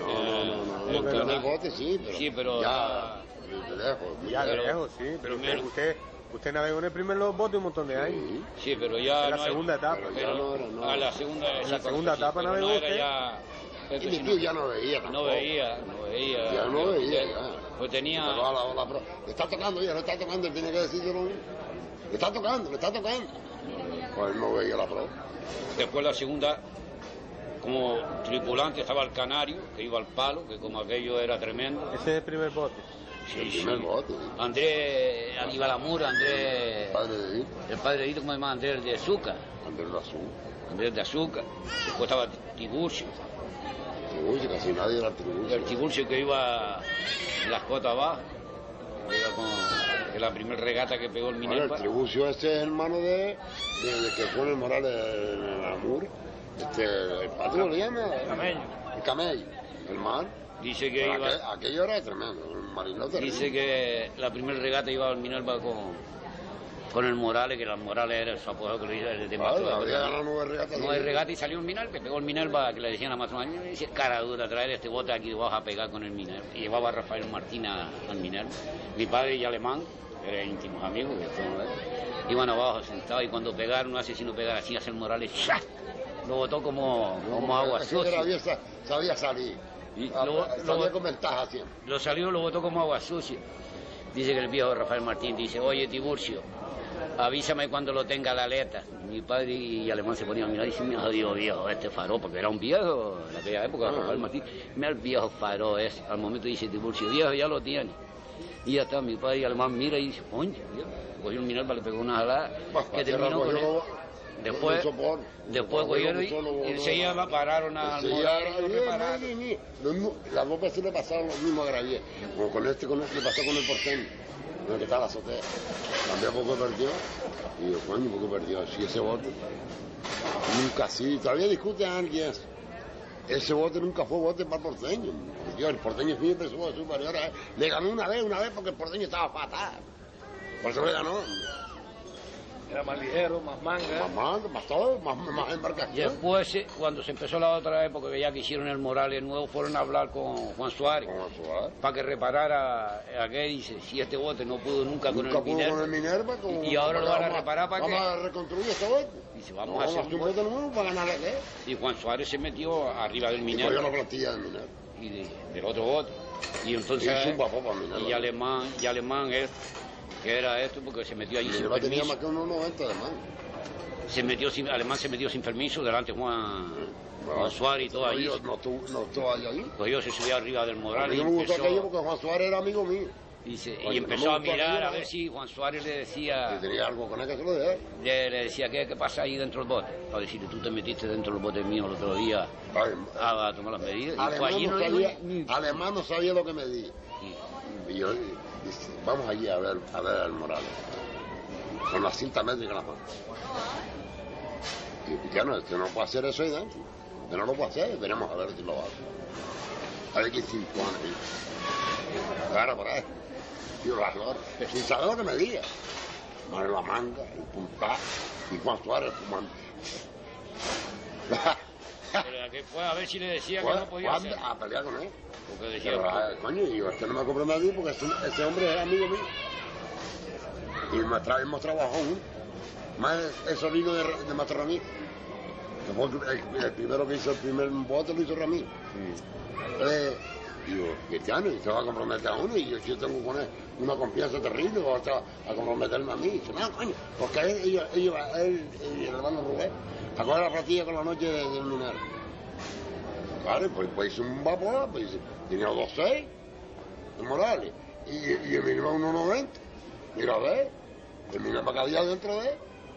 No, el primer bote sí, pero ya de lejos. Ya de lejos, sí, pero usted navegó en el primer bote un montón de años. Sí, pero ya En la no segunda etapa. Pero no. a la segunda etapa pero navegó no era usted. ya. Y mi tío ya no veía tampoco. No veía. Ya no veía, ya. Pues tenía. Le está tocando, él tiene que decírselo. Le está tocando. Pues él no veía la pro. Después la segunda, como tripulante estaba el Canario, que iba al palo, que como aquello era tremendo. Ese es el primer bote. Sí, El primer bote. Andrés iba a la Mura, El padre de él. el padre de Hito, ¿cómo se llama? Andrés de Azúcar. Andrés de Azúcar. Después estaba Tiburcio. Tiburcio, casi nadie era Tiburcio. El Tiburcio que iba en las cotas abajo. Iba con la primera regata que pegó el Bueno, Minerva. el Tiburcio ese es hermano de que fue en el Morales en el Amur. El patio le llama. El Camello. El mar. Dice que iba. Aquello era tremendo. El marinote. Dice que la primera regata iba al Minerva con el Morales, que el Morales era su apodado que le iba el de Mastro. Había ganado 9 regatas. 9 regatas y salió el Minerva, pegó el Minerva, que le decían a Mastro, y dice, cara dura, traer este bote aquí, vas a pegar con el Minerva. Y llevaba a Rafael Martín al Minerva. Mi padre y alemán, eran íntimos amigos, iban abajo sentados y cuando pegaron, no hace sino pegar así, hace el Morales, ¡shah! Lo botó como agua sucia. Sabía salir. Y salía con ventaja siempre. Lo salió, lo botó como agua sucia. Dice que el viejo Rafael Martín dice, oye Tiburcio, avísame cuando lo tenga la aleta. Mi padre y alemán se ponían a mirar y dicen, mira, jodido viejo, este faro, porque era un viejo en aquella época, Rafael Martín. Mira el viejo faro ese. Al momento dice Tiburcio, viejo, ya lo tiene. Y ya está, mi padre y alemán mira y dice, coño, cogió un Minerva, le pegó una jalada que terminó con él. Después cogieron y enseguida la pararon al Morales y lo repararon. Las dos veces le pasaron lo mismo a Gravier, como con este le pasó con el Porteño. en el que está la azotea. También poco perdió. Y digo, coño, poco perdió. Si ese bote, nunca así. Todavía discute a alguien eso. Ese bote nunca fue bote para el porteño. Dios, el porteño siempre fue superior a él. Le ganó una vez porque el porteño estaba fatal. Por eso le ganó. Era más ligero, más manga. Más todo, más embarcación. Y después, cuando se empezó la otra época, que ya que hicieron el Morales nuevo, fueron a hablar con Juan Suárez para que reparara aquel. Dice, si este bote no pudo nunca con el Minerva, y ahora lo van a reparar para que... Vamos a reconstruir este bote. Dice, vamos a hacer un bote nuevo para ganar Y Juan Suárez se metió arriba del Minerva. Y cogió la plantilla del Minerva. Y del otro bote. Y entonces... Y, Minerva, y alemán que era esto, porque se metió allí sin permiso. Tenía más que unos 90 de mano. Alemán se metió sin permiso, delante Juan Suárez y todo allí. No estuvo allí. Pues yo se subió arriba del Morales. A mí me gustó aquello porque Juan Suárez era amigo mío. Y empezó a mirar a ver si Juan Suárez le decía... Si tenía algo con él que se lo dejé. Le decía, ¿qué pasa ahí dentro del bote? Para decirle, tú te metiste dentro del bote mío el otro día a tomar las medidas. Alemán no sabía lo que me di. Y yo dije, vamos allí a ver al Morales. Con la cinta métrica en la mano. Y ya no, usted no puede hacer eso ahí dentro. Usted no lo puede hacer, veremos a ver si lo hace. A ver qué 5 años. Claro, por ahí. Tío, las flores. Sin saber lo que me diga. Mano en la manga, el puntá. Y Juan Suárez fumando. Pero que fue a ver si le decía que no podía hacer. A pelear con él. Porque decía, coño, y yo, no me comprende a ti porque ese hombre es amigo mío. Y hemos trabajado juntos. Más el sobrino de Maestro Ramírez. Que fue el primero que hizo el primer bote lo hizo Ramírez. Digo, cristiano, y se va a comprometer a uno, y yo tengo con él una confianza terrible, va a comprometerme a mí. Y dice, no, coño, porque él y el hermano Rubén, a coger la platilla con la noche del minero. Claro, pues hizo un vapor, pues tenía 2.6 en Morales, y el minero 1.90. Mira, a ver, el minero para cada día dentro de él.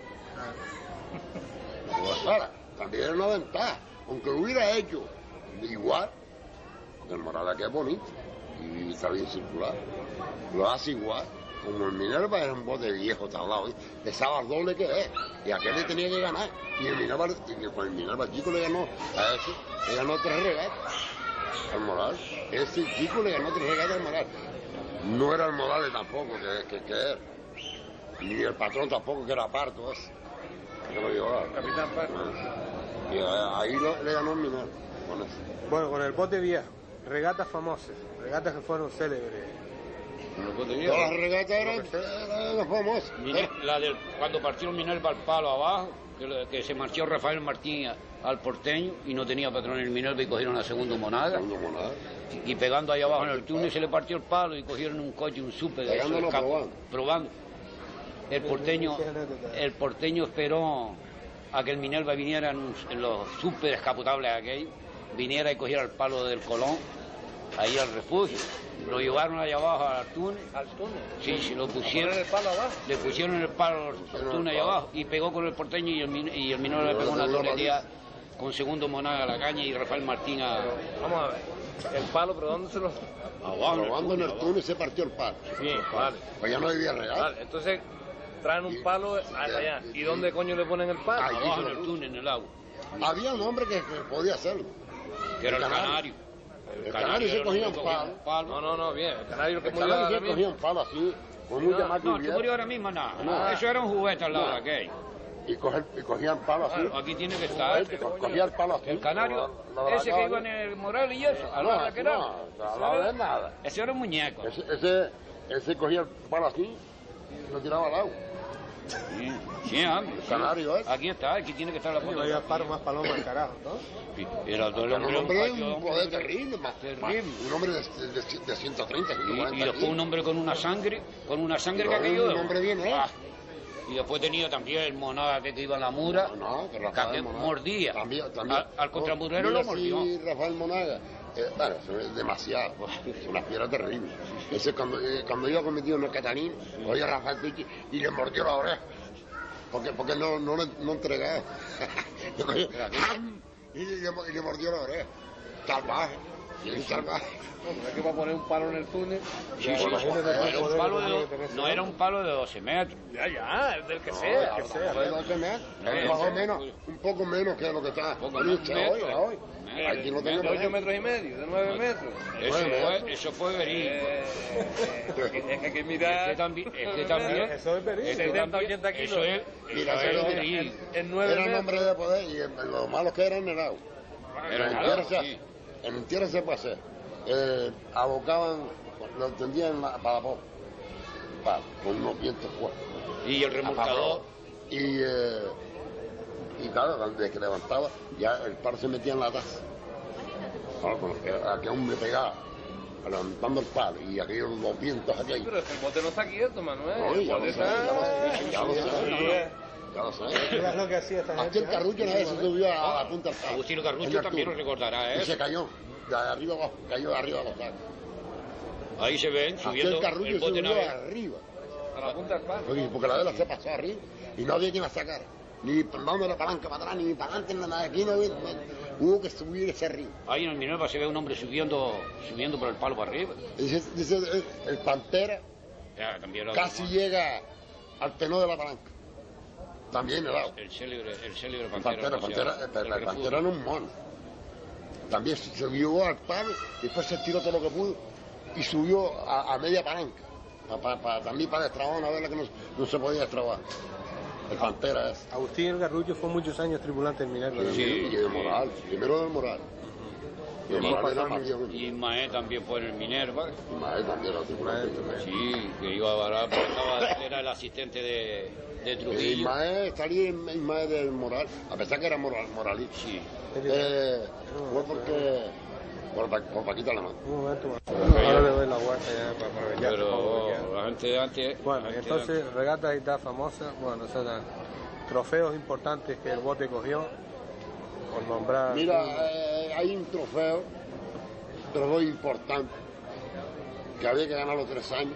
Ahora, también era una ventaja, aunque lo hubiera hecho igual. Porque el Morales aquí es bonito y está bien circular. Lo hace igual. Como el Minerva era un bote viejo, tablado, pesaba el doble que es. Y aquel le tenía que ganar. Y el Minerva chico le ganó a ese, le ganó 3 regatas al Morales. Ese chico le ganó 3 regatas al Morales. No era el Morales tampoco que era. Ni el patrón tampoco, que era Parto ese. Que lo llevaba. Capitán Parto. Y ahí le ganó el Minerva con eso. Bueno, con el bote viejo. Regatas famosas, regatas que fueron célebres. Todas las regatas eran famosas. Cuando partió el Minerva al palo abajo, que se marchó Rafael Martín al Porteño y no tenía patrón en el Minerva y cogieron la segunda monada. Y pegando ahí abajo en el túnel se le partió el palo y cogieron un coche, un súper de eso, probando. El porteño esperó a que el Minerva viniera en los súper descapotables aquellos. Viniera y cogiera el palo del Colón, ahí al refugio. Lo llevaron allá abajo al túnel. ¿Al túnel? Sí, lo pusieron. ¿El palo abajo? Le pusieron el palo al túnel allá abajo y pegó con el porteño y el minero le pegó una toletía con segundo Monaga a la caña y Rafael Martín a... Vamos a ver, el palo, ¿pero dónde se lo...? Abajo en el túnel se partió el palo. Bien, vale. Pues ya no había regalo. Vale, entonces traen un palo allá. ¿Y dónde coño le ponen el palo? Abajo en el túnel, en el agua. Había un hombre que podía hacerlo. Que era el canario. El canario se cogía un palo. No, bien. El canario que murió ahora mismo. Cogía un palo así, con mucha más No, que murió ahora mismo nada. Eso era un juguete al lado de aquel. Y cogían palo así. Claro, aquí tiene que estar. Cogía el palo así. El canario, ese que iba en el Morales y eso, al lado de aquel lado. No, de nada. Ese era un muñeco. Ese cogía el palo así y lo tiraba al agua. Sí, hombre. El canario es. Aquí está, aquí tiene que estar la foto. No había paro más paloma al carajo, ¿no? Sí, era todo el hombre. Un hombre de un poder terrible, un hombre de 130. Y después un hombre con una sangre que aquello. Un hombre bien, Y después tenía también el Monaga que iba en la mura, que mordía. También. Al contramurero lo mordió. Sí, Rafael Monaga. Bueno, eso es demasiado, es una piedra terrible. Ese cuando iba cometido en el Catalín, oye Rafael Pichi y le mordió la oreja. Porque no entregaba. Y le mordió la oreja. Salvaje. bien salvaje. No es que va a poner un palo en el túnel. Sí, sí, no era un palo de 12 metros. Ya, el del que sea. Que sea, de 12 metros. Más o menos, un poco menos que lo que está. Hoy. Aquí no tenemos. De 8 metros y medio, de 9 metros. Eso fue verídico. Es que hay que mirar. Es que también. Eso es verídico. 70, 80 kilos. Eso es. Mira, Eso es verídico. En 9 Era metros. nombre de poder y lo malo que era en el agua. En tierra se puede hacer. Abocaban, lo tendían para la popa, con unos vientos fuertes. Y el remolcador. Y claro, desde que levantaba, ya el palo se metía en la taza. Aquí aún me pegaba, levantando el palo, y aquellos los vientos aquellos. Pero el bote no está quieto, Manuel. No, El ya bote lo sé. Ya lo sé. Es lo que hacía esta Aquí gente. el Carrucho una vez se subió a la punta del palo. Agustino Carrucho también lo recordará, Y ¿eh? se cayó, de arriba abajo, cayó de arriba a los tacos. Ahí se ven Aquí subiendo el Carrucho el se bote subió navegable. arriba. A la punta del palo. Porque la vela se pasó arriba y no había quien la sacara. Ni dando la palanca para atrás, ni para adelante, nada. Aquí no había. Hubo que subir ese río. Ahí en el Minerva se ve un hombre subiendo por el palo para arriba. Dice el Pantera Ya, también casi llega al tenor de la palanca. También el agua. el célebre El Pantera. Pantera era un mono. También subió al palo, después se tiró todo lo que pudo y subió a media palanca. También para destrabar una vela que no se podía destrabar. El Pantera es. Agustín Garrullo fue muchos años tripulante del Minerva. Sí. Y el Moral, primero del Moral. Y el Moral era más viejo. Y Ismael también fue en el Minerva. Ismael también era tripulante. Sí, que iba a varar, porque era el asistente de Trujillo. Ismael, salí Ismael del Moral, a pesar que era moralista. Sí. Fue porque. Por Paquito Alemán. Un momento más. Ahora le doy la vuelta ya para aprovechar. Pero la gente de antes. Bueno, la gente entonces, regatas y tal famosas, bueno, son trofeos importantes que el bote cogió, por nombrar. Mira, hay un trofeo importante, que había que ganarlo 3 años,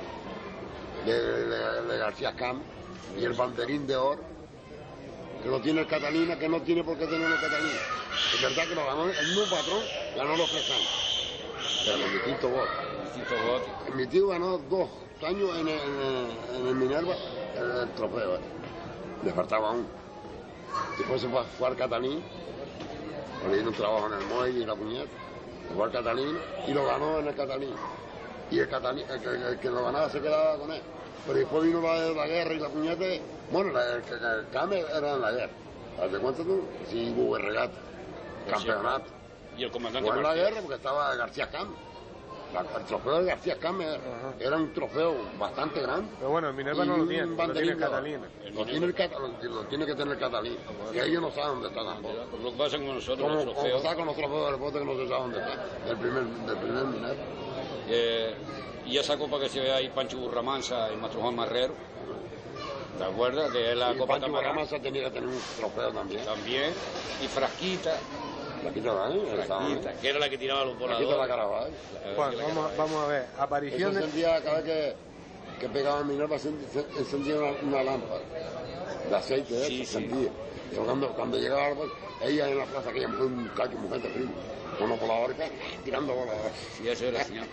de García Cam, y el banderín de oro, que lo tiene el Catalina, que no tiene por qué tenerlo el Catalina. Es verdad que lo ganó el mismo patrón, ganó los 3 años, pero en distintos votos. distintos botes. Mi tío ganó 2 años en el Minerva el trofeo. Le faltaba uno. Después se fue al Catalín, le dieron un trabajo en el muelle y la puñeta. Se fue al Catalín y lo ganó en el Catalín. Y el que lo ganaba se quedaba con él. Pero después vino la guerra y la puñeta. Bueno, el Came era en la guerra. ¿Te cuenta tú? Sí, hubo regata, campeonato. Y el comandante Fue en la García. guerra porque estaba García Came. El trofeo de García Came era un trofeo bastante grande. Pero bueno, el Minerva no lo tiene, lo tiene el banderín de oro. Catalina. Lo tiene que tener el Catalina. Y ellos no saben dónde está tampoco. Lo que pasa con nosotros, Como los trofeos. está con los trofeos del bote que no se sabe dónde está. Del primer Minerva. Y esa copa que se ve ahí, Pancho Burramansa y Mastro Juan Marrero. ¿Te acuerdas? Que es la Y copa Pancho Tamarán. Barramansa tenía que tener un trofeo también. También. Y Frasquita. La quita de Frasquita, que era la que tiraba los la quita la voladores. Carabal. Bueno, vamos a ver, Eso apariciones. encendía cada vez que pegaba Minerva, se encendía una lámpara de aceite, Sí, se sí. encendía. Pero cuando llegaba ella en la plaza, que ella fue un cacho, mujer de frío, con los voladores, tirando voladores. Y eso era, señor.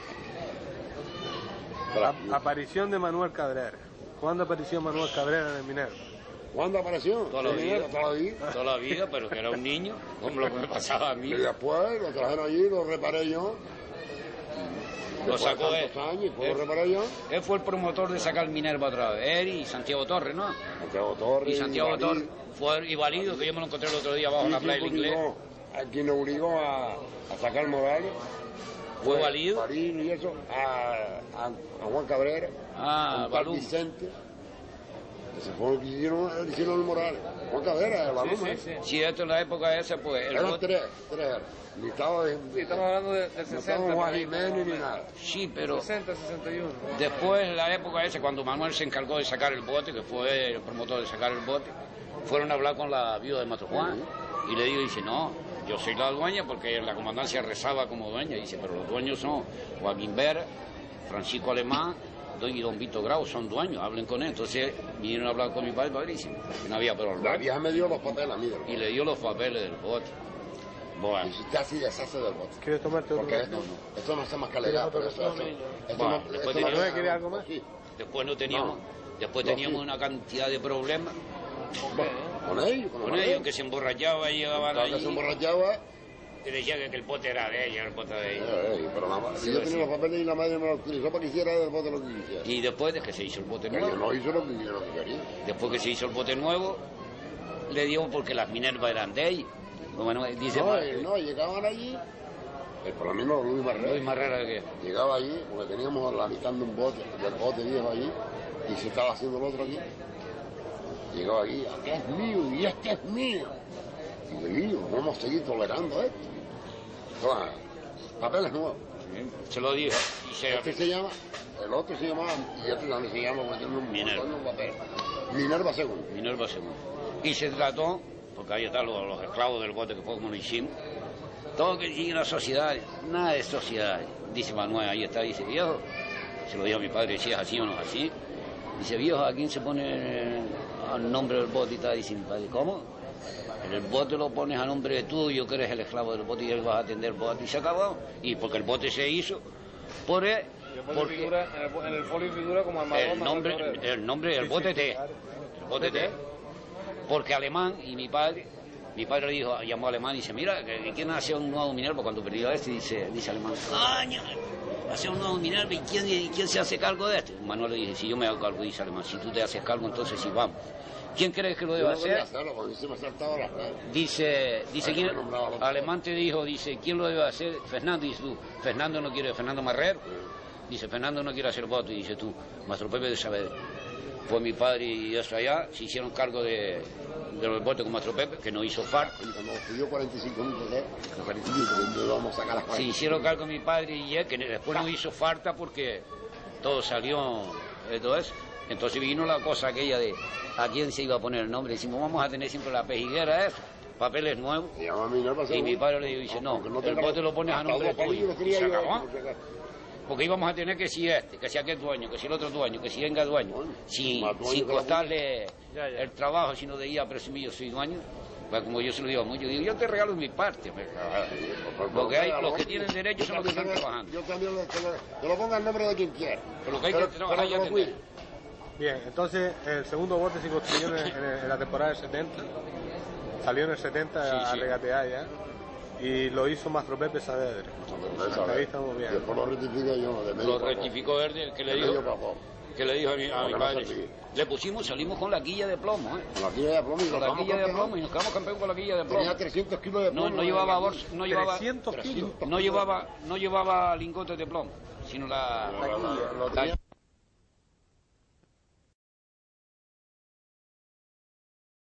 Aparición de Manuel Cabrera. ¿Cuándo apareció Manuel Cabrera en el Minerva? ¿Cuándo apareció? Toda la En vida. Minerva, toda la vida. Toda la vida, pero que era un niño, como lo que me pasaba a mí. Y después lo trajeron allí, lo reparé yo. Lo Después sacó de él. tantos años, después lo reparé yo. Él fue el promotor de sacar el Minerva otra vez. Él y Santiago Torres, ¿no? Santiago Torres. Y Santiago Valí. Torres fue y Valido, que yo me lo encontré el otro día abajo en la playa del Inglés. A quien nos obligó a sacar Morales. Fue Valido. Valí y eso, a Juan Cabrera. Ah, a un tal Balú. Vicente. Ese fue el que hicieron el Morales. Juan Cabrera, el alumno. Sí, esto en la época esa, pues. El Eran bote- tres. Ni estaba Sí, estamos hablando del no 60. estaba Juan Jiménez ni nada. Sí, pero 60, 61. después, en la época esa, cuando Manuel se encargó de sacar el bote, que fue el promotor de sacar el bote, fueron a hablar con la viuda de Mastro Juan. Y le digo, dice, no, yo soy la dueña porque la comandancia rezaba como dueña. Dice, pero los dueños son Joaquín Vera, Francisco Alemán y don Vito Grau, son dueños, hablen con él. Entonces vinieron a hablar con mi padre, padrísimo, que no había La problema. vieja me dio los papeles a mí. Y le dio los papeles del bote. Bueno. Y si usted así deshace del bote. ¿Quieres tomarte otro? Porque esto no hace más que alegar, pero esto Bueno, no... después esto de- ¿Quiere algo más? Sí. Después no teníamos, después No, teníamos sí. una cantidad de problemas Con ellos, con ellos, que se emborrachaban y llegaban Claro que se allí emborrachaba, y decían que el bote era de ella, el bote de ella. pero la Sí, yo sí. tenía los papeles y la madre me los utilizó para que hiciera del bote lo que quisiera. Y después de que se hizo el bote Pero nuevo, no hizo lo que quería. después que se hizo el bote nuevo, le dio porque las Minervas eran de ellos. Bueno, dice No, llegaban allí, por lo menos Luis Luis Marrero, Marrera que llegaba allí, porque teníamos analizando un bote, del bote viejo allí, y se estaba haciendo el otro aquí. Llegaba aquí, este es mío y este es mío. Y yo, no vamos a seguir tolerando esto. Claro, papeles nuevos. se lo dijo y se Este se llama, el otro se llamaba, y este también se llama, porque tiene un Minerva. montón de papel. Minerva II. Minerva II. Y se trató, porque ahí están los esclavos del bote que fue como lo hicimos, todo que y la sociedad, nada de sociedad. Dice Manuel, ahí está, dice, viejo, se lo dijo a mi padre, si es así o no es así. Dice, viejo, ¿a quién se pone el nombre del bote? Y está diciendo, padre, ¿cómo? El bote lo pones a nombre tuyo, que eres el esclavo del bote y él vas a atender el bote. Y se acabó. Y porque el bote se hizo por él, Y el bote porque figura, en el folio figura como Armador el nombre del bote T. El bote T. Porque Alemán y mi padre le dijo, llamó a Alemán y dice, mira, ¿quién hace un nuevo Minerva cuando perdió este? Dice Alemán, coño, hace un nuevo Minerva y quién se hace cargo de este. Manuel le dice, si yo me hago cargo, dice Alemán, si tú te haces cargo, entonces sí, vamos. ¿Quién crees que lo debe Yo no quería hacer? hacerlo, porque se me saltaba las redes. Dice quién, me nombraba los Alemán te dijo, dice, ¿quién lo debe hacer? Fernando, dice tú, Fernando no quiere, Fernando Marrero. Dice, Fernando no quiere hacer voto, y dice tú, Mastro Pepe de Saavedra. Fue mi padre y eso allá, se hicieron cargo de los votos con Mastro Pepe, que no hizo falta. Nos pidió 45 minutos de 45 minutos, vamos a sacar las Se 40. hicieron cargo mi padre y él, que después no hizo falta porque todo salió de todo eso. Entonces vino la cosa aquella de a quién se iba a poner el nombre. Decimos, vamos a tener siempre la pejiguera esa, papeles nuevos. Se llama Minerva II. Y mi padre le dice, no, el bote lo pones a nombre tuyo. Y se acabó. Porque íbamos a tener que si que si aquel dueño, que si el otro dueño, que si venga dueño, sin costarle el trabajo, sino de ir a presumir yo soy dueño. Pues como yo se lo digo a muchos, digo, yo te regalo mi parte. Porque hay los que tienen derecho son los que están trabajando. Yo también te lo ponga el nombre de quien quiera. Pero lo que hay que trabajar ya lo tener. cuide. Bien, entonces el segundo bote se construyó en la temporada del 70, salió en el 70 a Sí. regatear ya, y lo hizo Mastro Pepe Saavedra. Hasta ahí estamos bien. Después lo rectifiqué yo, de medio Lo para rectificó él, que le de medio dijo, para abajo. que le dijo a mi Porque no padre. servía. Le pusimos, salimos con la quilla de plomo, Con la quilla de plomo y con la nos quilla de vamos plomo y nos quedamos campeón con la quilla de plomo. Tenía 300 kilos de plomo. No llevaba bolsa, no llevaba 300 kilos. no llevaba lingotes de plomo, sino la